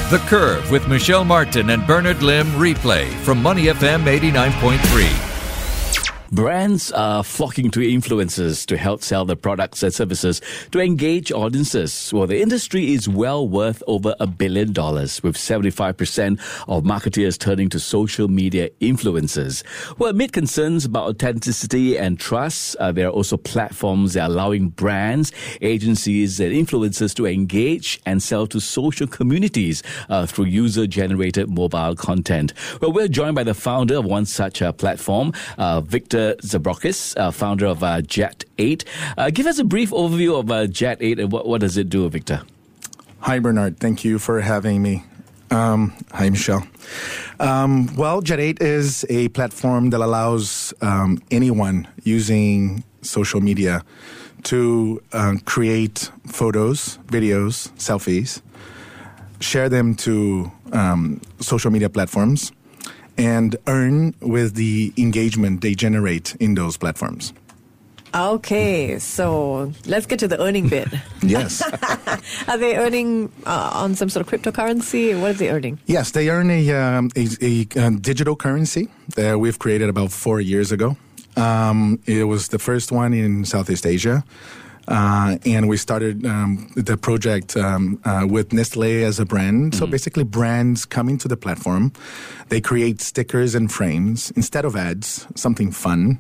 The Curve with Michelle Martin and Bernard Lim replay from Money FM 89.3. Brands are flocking to influencers to help sell their products and services to engage audiences. Well, the industry is well worth over $1 billion, with 75% of marketeers turning to social media influencers. Well, amid concerns about authenticity and trust, there are also platforms that are allowing brands, agencies, and influencers to engage and sell to social communities through user-generated mobile content. Well, we're joined by the founder of one such platform, Victor Zabrokis, founder of Jet8. Give us a brief overview of Jet8 and what does it do, Victor? Hi, Bernard. Thank you for having me. Hi, Michelle. Well, Jet8 is a platform that allows anyone using social media to create photos, videos, selfies, share them to social media platforms, and earn with the engagement they generate in those platforms. Okay, so let's get to the earning bit. Yes. Are they earning on some sort of cryptocurrency? What are they earning? Yes, they earn a digital currency that we've created about 4 years ago. It was the first one in Southeast Asia. And we started the project with Nestlé as a brand. So basically brands come into the platform. They create stickers and frames instead of ads, something fun.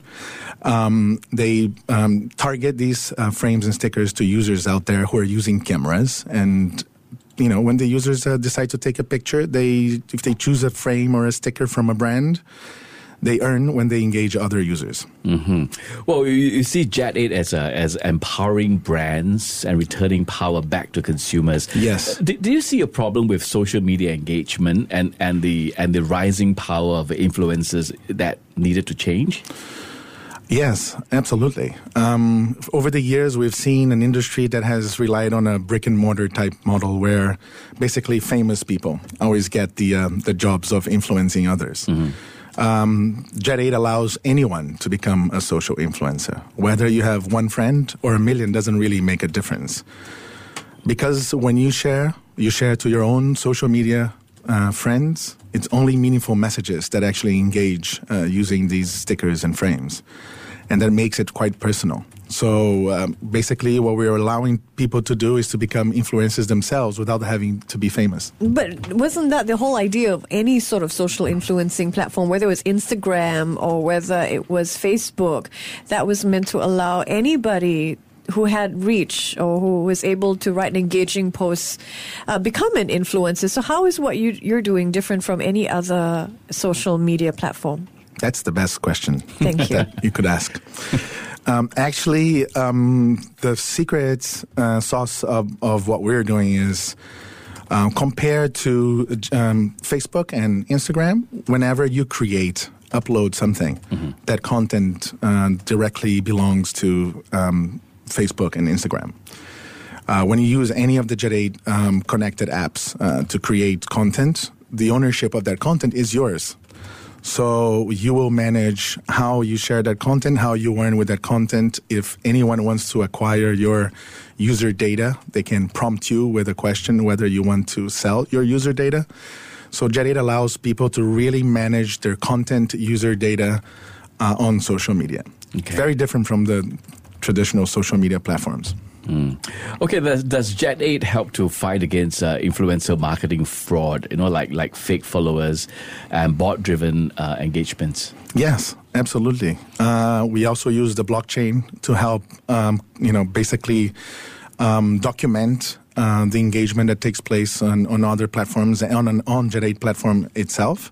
They target these frames and stickers to users out there who are using cameras. And, you know, when the users decide to take a picture, if they choose a frame or a sticker from a brand, they earn when they engage other users. Mm-hmm. Well, you see Jet8 as empowering brands and returning power back to consumers. Yes. Do you see a problem with social media engagement and the rising power of influencers that needed to change? Yes, absolutely. Over the years, we've seen an industry that has relied on a brick and mortar type model where basically famous people always get the jobs of influencing others. Mm-hmm. Jet8 allows anyone to become a social influencer. Whether you have one friend or a million doesn't really make a difference. Because when you share to your own social media friends. It's only meaningful messages that actually engage using these stickers and frames. And that makes it quite personal. So basically what we're allowing people to do is to become influencers themselves without having to be famous. But wasn't that the whole idea of any sort of social influencing platform, whether it was Instagram or whether it was Facebook, that was meant to allow anybody who had reach or who was able to write an engaging post become an influencer? So how is what you're doing different from any other social media platform? That's the best question Thank you. that you could ask. Actually, the secret sauce of what we're doing is compared to Facebook and Instagram, whenever you upload something, that content directly belongs to Facebook and Instagram. When you use any of the Jet8 connected apps to create content, the ownership of that content is yours. So you will manage how you share that content, how you earn with that content. If anyone wants to acquire your user data, they can prompt you with a question whether you want to sell your user data. So Jet8 allows people to really manage their content user data on social media. Okay. Very different from the traditional social media platforms. Okay, does Jet8 help to fight against influencer marketing fraud, like fake followers and bot-driven engagements? Yes, absolutely. We also use the blockchain to help, basically document the engagement that takes place on other platforms, on Jet8 platform itself.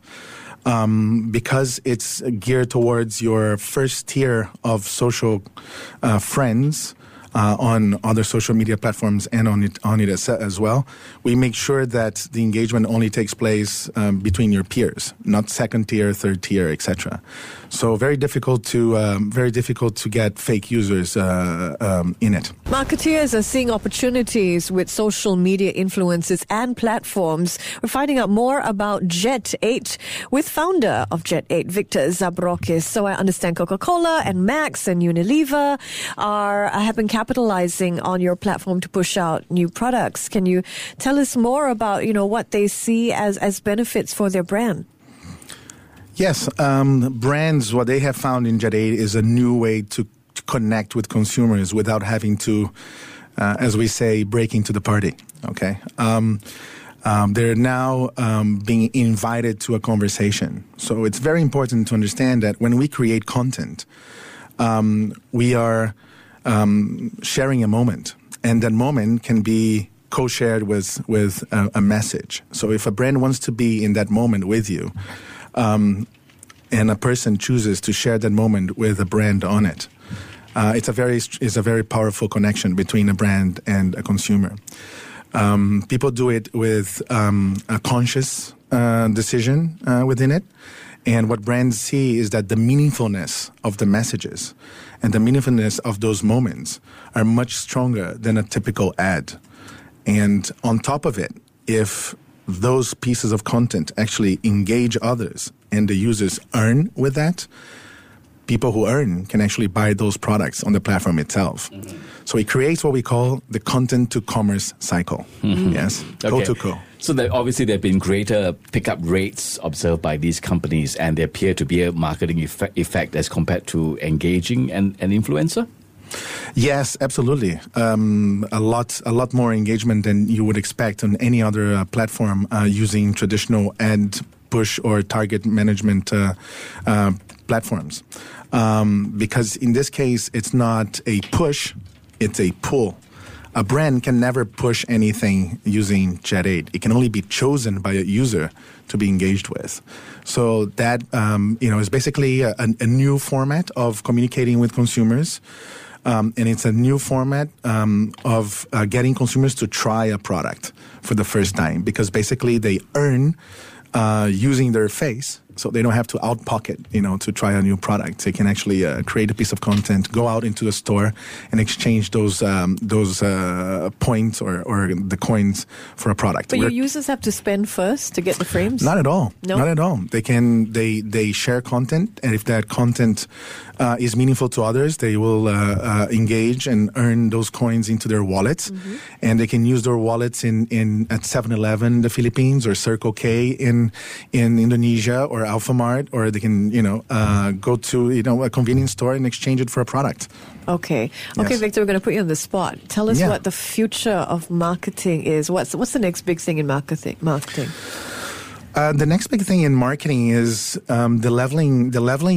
Because it's geared towards your first tier of social friends, on other social media platforms and on it as well. We make sure that the engagement only takes place between your peers, not second tier, third tier, etc. So very difficult to get fake users in it. Marketeers are seeing opportunities with social media influencers and platforms. We're finding out more about Jet8 with founder of Jet8, Victor Zabrokis. So I understand Coca-Cola and Max and Unilever have been capturing capitalizing on your platform to push out new products. Can you tell us more about, what they see as benefits for their brand? Yes, brands, what they have found in Jet8 is a new way to connect with consumers without having to, as we say, break into the party. Okay. They're now being invited to a conversation. So it's very important to understand that when we create content, we are sharing a moment, and that moment can be co-shared with a message. So if a brand wants to be in that moment with you, and a person chooses to share that moment with a brand on it, it's a very powerful connection between a brand and a consumer. People do it with a conscious decision within it. And what brands see is that the meaningfulness of the messages and the meaningfulness of those moments are much stronger than a typical ad. And on top of it, if those pieces of content actually engage others and the users earn with that, people who earn can actually buy those products on the platform itself. Mm-hmm. So it creates what we call the content to commerce cycle. Mm-hmm. Yes, okay. Co. So obviously there have been greater pickup rates observed by these companies, and there appear to be a marketing effect as compared to engaging an influencer? Yes, absolutely. A lot more engagement than you would expect on any other platform using traditional ad push or target management platforms. Because in this case, it's not a push, it's a pull. A brand can never push anything using Jet8. It can only be chosen by a user to be engaged with. So that is basically a new format of communicating with consumers. And it's a new format of getting consumers to try a product for the first time, because basically they earn using their face. So they don't have to out pocket, to try a new product. They can actually create a piece of content, go out into the store, and exchange those points or the coins for a product. But your users have to spend first to get the frames? Not at all. No? Not at all. They share content, and if that content is meaningful to others, they will engage and earn those coins into their wallets, mm-hmm. and they can use their wallets at 7-Eleven in the Philippines, or Circle K in Indonesia, or Alphamart, or they can go to a convenience store and exchange it for a product. Okay, Yes. Victor, we're going to put you on the spot. Tell us what the future of marketing is. What's the next big thing in marketing? The next big thing in marketing is the leveling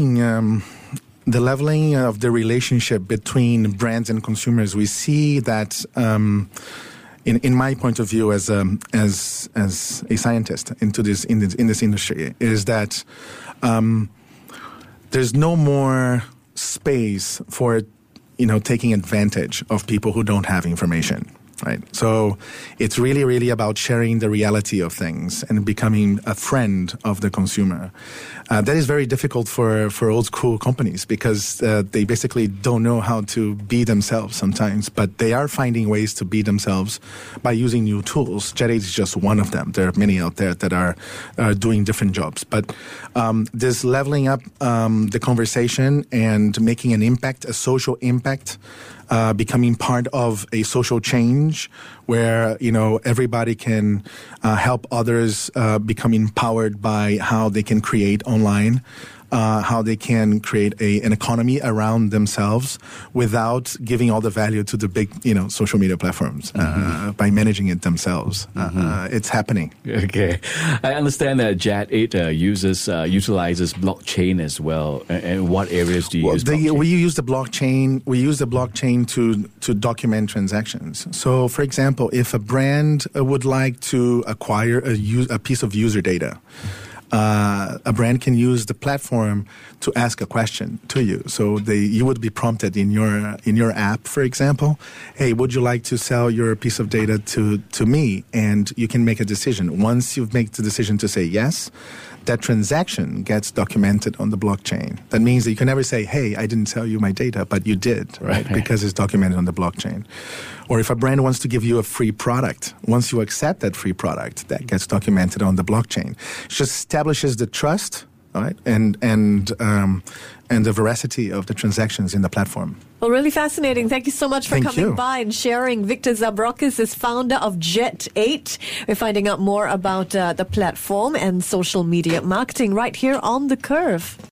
of the relationship between brands and consumers. We see that, in my point of view as a scientist in this industry, is that there's no more space for taking advantage of people who don't have information. Right. So it's really, really about sharing the reality of things and becoming a friend of the consumer. That is very difficult for old school companies, because they basically don't know how to be themselves sometimes, but they are finding ways to be themselves by using new tools. Jet8 is just one of them. There are many out there that are doing different jobs. But this leveling up the conversation and making an impact, a social impact, becoming part of a social change where everybody can help others become empowered by how they can create online, how they can create an economy around themselves without giving all the value to the big social media platforms, by managing it themselves. It's happening. Okay, I understand that Jet8 utilizes blockchain as well. And what areas do you use blockchain? We use the blockchain. We use the blockchain to document transactions. So, for example, if a brand would like to acquire a piece of user data, a brand can use the platform to ask a question to you. So you would be prompted in your app, for example, hey, would you like to sell your piece of data to me? And you can make a decision. Once you've made the decision to say yes, that transaction gets documented on the blockchain. That means that you can never say, hey, I didn't sell you my data, but you did, right? Because it's documented on the blockchain. Or if a brand wants to give you a free product, once you accept that free product, that gets documented on the blockchain. It just establishes the trust all right, and the veracity of the transactions in the platform. Well, really fascinating. Thank you so much for Thank coming you. by and sharing. Victor Zabrokis is founder of Jet8. We're finding out more about the platform and social media marketing right here on The Curve.